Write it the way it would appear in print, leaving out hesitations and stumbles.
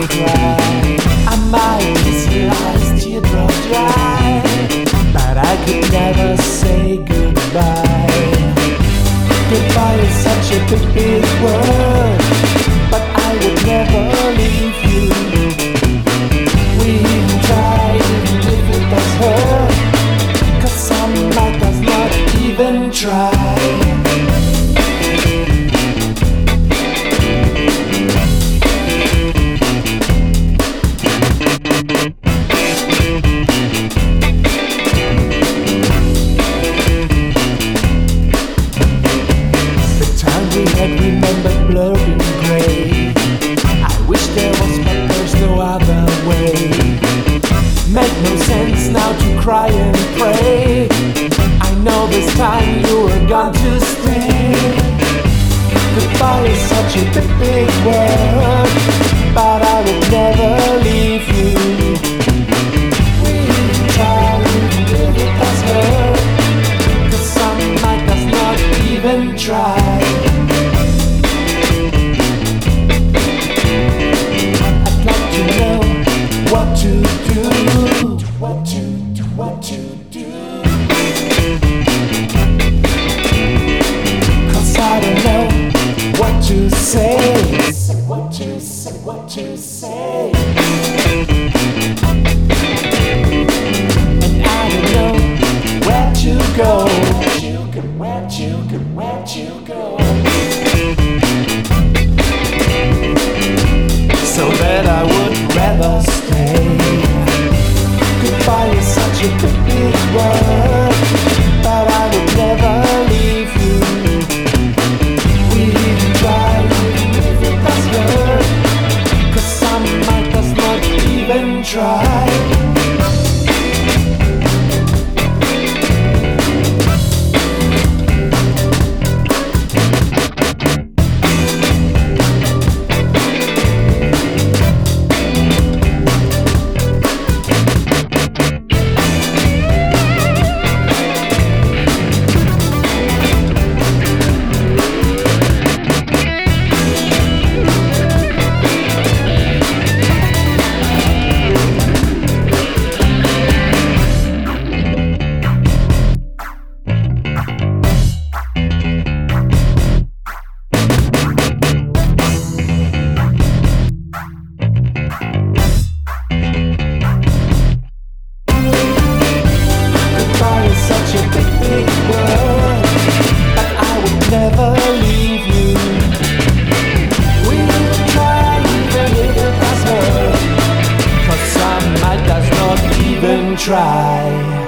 cry. I might kiss your eyes, teardrop dry, but I could never say goodbye. Goodbye is such a big, big word, but I would never leave you. We even try, even if it does hurt, 'cause some might does not even try. Remembered blurring grey. I wish there was, but there's no other way. Make no sense now to cry and pray. I know this time you are gone to stay. Goodbye is such a big, big word, but I would never leave you. We try, even if it does hurt, 'cause some might does not even try. What to do, 'cause I don't know what to say, what to say, what to say. And I don't know where to go, where to go, so that I would rather stay. Goodbye is such a big, big word, but I would never leave you. We even try, even if it does hurt, 'cause some might does not even try. Never leave you. We will try, even if it does hurt, 'cause some might does not even try.